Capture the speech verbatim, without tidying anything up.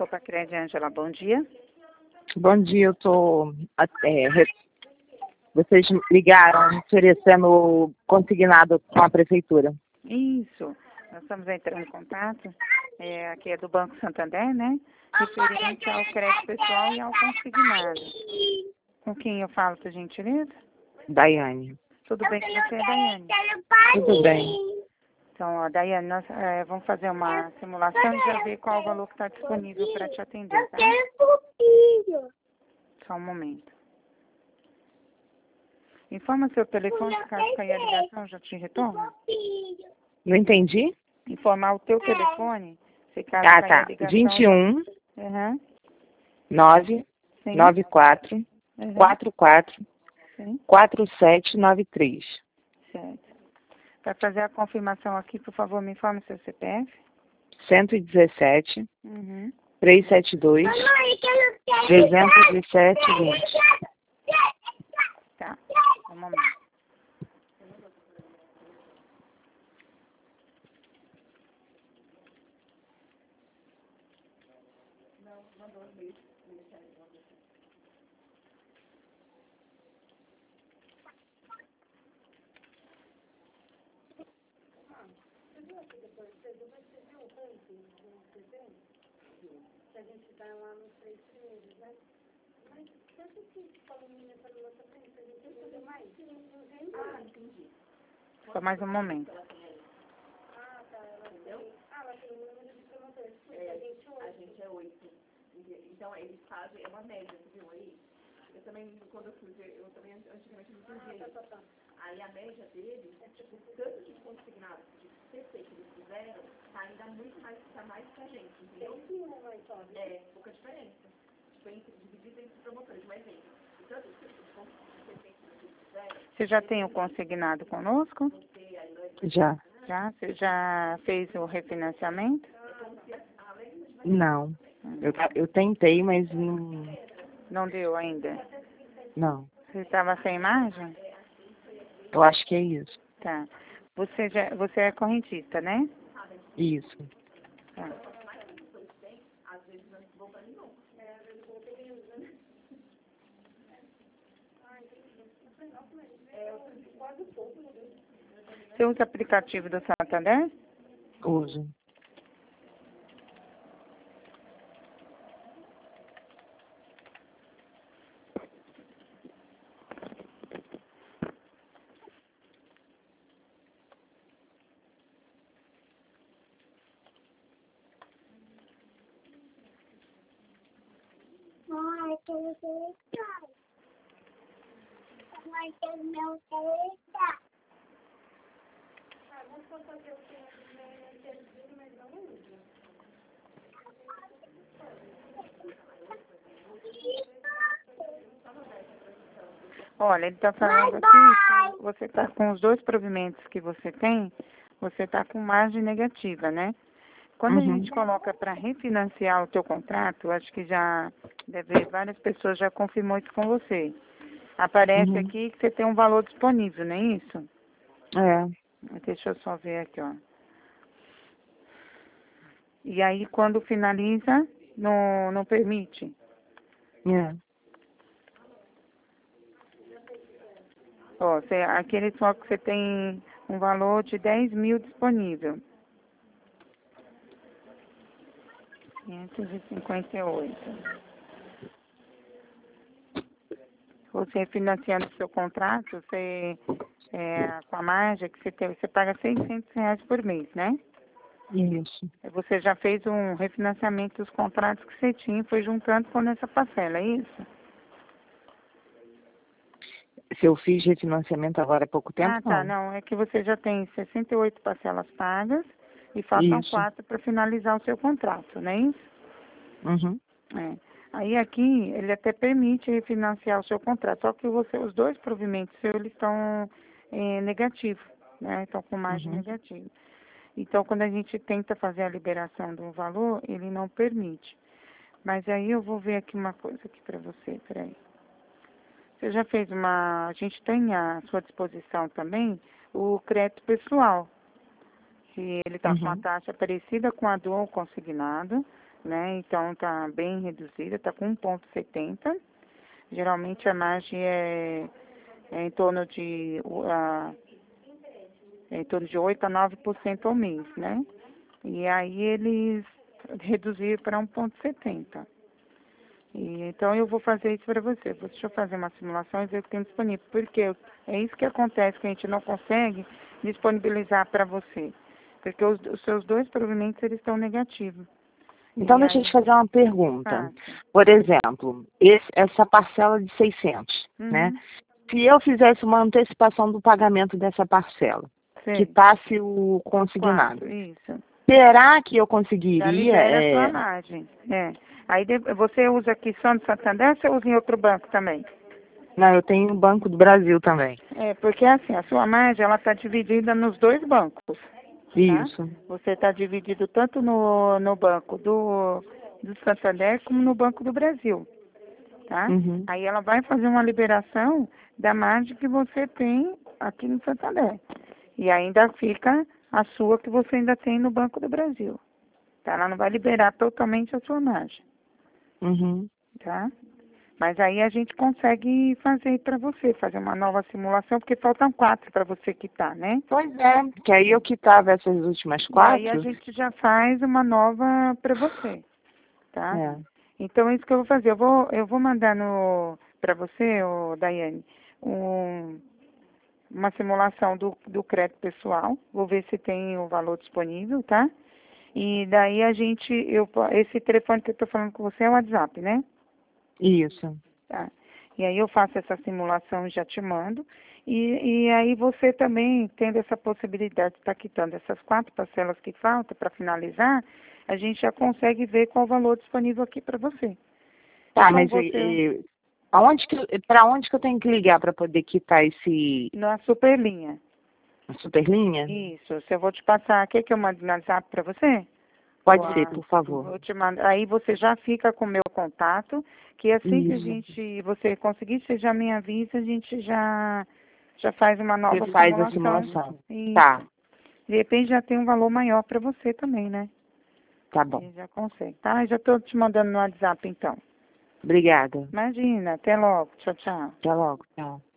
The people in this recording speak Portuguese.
Copa Cred, Ângela, bom dia. Bom dia, eu tô... É, re- vocês ligaram oferecendo consignado com a prefeitura. Isso, nós estamos entrando em contato, é, aqui é do Banco Santander, né? Referente ao crédito pessoal e ao consignado. Com quem eu falo, por gentileza? Daiane. Tudo bem com você, Daiane? Tudo bem. Então, ó, Daiane, nós é, vamos fazer uma simulação e já ver qual o valor que está disponível para te atender, tá? Só um momento. Informa seu telefone, caso cair a ligação, já te retorno. Não entendi? Informar o teu telefone, se caso Ah, cair a tá. ligação... vinte e um, Uhum, nove, sim. nove quatro, Uhum, quatro quatro, sim, quatro sete nove três. certo. Para fazer a confirmação aqui, por favor, me informe seu C P F. cento e dezessete, Uhum. trezentos e setenta e dois, trezentos e sete, vinte. Tá, um momento. Só mais um momento. A gente é oito. Então, eles fazem, é uma média, você viu aí? Eu também, quando eu fui ver, eu também antigamente não entendia isso. Aí a média deles, é tipo, tanto de consignado de C C que eles fizeram, tá ainda muito mais, tá mais que a gente, entendeu? É, pouca diferença. Tipo, entre, dividido entre promotores, um exemplo. E tanto de C C que eles fizeram... Você já tem o consignado conosco? Já. Já? Você já fez o refinanciamento? Não. Eu, eu tentei, mas não... Não deu ainda? Não. Você estava sem margem? Eu acho que é isso. Tá. Você, já, você é correntista, né? Isso. Tá. Você usa aplicativo do Santander? Uso. Mãe, quero celular. Mãe, quero meu celular. Olha, ele está falando aqui que você está com os dois provimentos que você tem, você está com margem negativa, né? Quando a Uhum. gente coloca para refinanciar o teu contrato, acho que já deve, várias pessoas já confirmou isso com você. Aparece Uhum. aqui que você tem um valor disponível, não é isso? É. Deixa eu só ver aqui, ó. E aí, quando finaliza, não, não permite? É. Ó, você, aquele só que você tem um valor de dez mil disponível. quinhentos e cinquenta e oito. Você financiando o seu contrato, você, é, com a margem que você tem, você paga seiscentos reais por mês, né? Isso. Você já fez um refinanciamento dos contratos que você tinha, foi juntando com essa parcela, é isso? Se eu fiz refinanciamento agora há pouco tempo, Ah, tá, não. não, é que você já tem sessenta e oito parcelas pagas e faltam Isso. quatro para finalizar o seu contrato, não é isso? Uhum. É. Aí aqui, ele até permite refinanciar o seu contrato, só que você, os dois provimentos seus, eles estão é, negativos, né? Estão com margem Uhum. negativa. Então, quando a gente tenta fazer a liberação do valor, ele não permite. Mas aí eu vou ver aqui uma coisa aqui para você, peraí. Você já fez uma... A gente tem à sua disposição também o crédito pessoal, que ele está com a Uhum. taxa parecida com a do consignado, né? Então tá bem reduzida, tá com um ponto setenta. Geralmente a margem é, é em torno de uh, é em torno de oito a nove por cento ao mês, né? E aí eles reduziram para um ponto setenta. E, então eu vou fazer isso para você. Deixa eu fazer uma simulação e ver o que tem disponível. Porque é isso que acontece, que a gente não consegue disponibilizar para você. Porque os, os seus dois provimentos eles estão negativos. Então, E deixa eu aí, te fazer uma pergunta. ah, Por exemplo, esse, essa parcela de seiscentos, uhum, né? Se eu fizesse uma antecipação do pagamento dessa parcela, sei, quitasse o consignado, quatro, isso. será que eu Já conseguiria? libera a sua É... margem. É. Aí de- você usa aqui só no Santander ou você usa em outro banco também? Não, eu tenho o Banco do Brasil também. É, porque assim, a sua margem ela está dividida nos dois bancos. Tá? Isso. Você está dividido tanto no, no banco do, do Santander como no Banco do Brasil. Tá? Uhum. Aí ela vai fazer uma liberação da margem que você tem aqui no Santander. E ainda fica a sua que você ainda tem no Banco do Brasil. Tá? Ela não vai liberar totalmente a sua margem. Uhum. Tá? Mas aí a gente consegue fazer para você, fazer uma nova simulação, porque faltam quatro para você quitar, né? Pois é, que aí eu quitava essas últimas E aí a quatro. gente já faz uma nova para você, tá? É. Então é isso que eu vou fazer. Eu vou, eu vou mandar no para você, ô, Daiane, um, uma simulação do, do crédito pessoal. Vou ver se tem o valor disponível, tá? E daí a gente, eu, esse telefone que eu estou falando com você é o WhatsApp, né? Isso. Tá. E aí eu faço essa simulação e já te mando. E, e aí você também, tendo essa possibilidade de estar quitando essas quatro parcelas que faltam para finalizar, a gente já consegue ver qual o valor disponível aqui para você. Tá, Então, mas você, e, aonde que, para onde que eu tenho que ligar para poder quitar esse na superlinha. superlinha? Isso, se eu vou te passar, quer que eu mande no WhatsApp para você? Pode Ou ser, a- por favor. Vou te mandar, aí você já fica com o meu contato, que assim que a Isso. gente, você conseguir, você já me avisa, a gente já, já faz uma nova Você faz a simulação. simulação. Isso. Tá, De repente já tem um valor maior para você também, né? tá bom. Aí já consegue, tá? Já estou te mandando no WhatsApp então. Obrigada. Imagina, até logo. Tchau, tchau. Até logo. Tchau.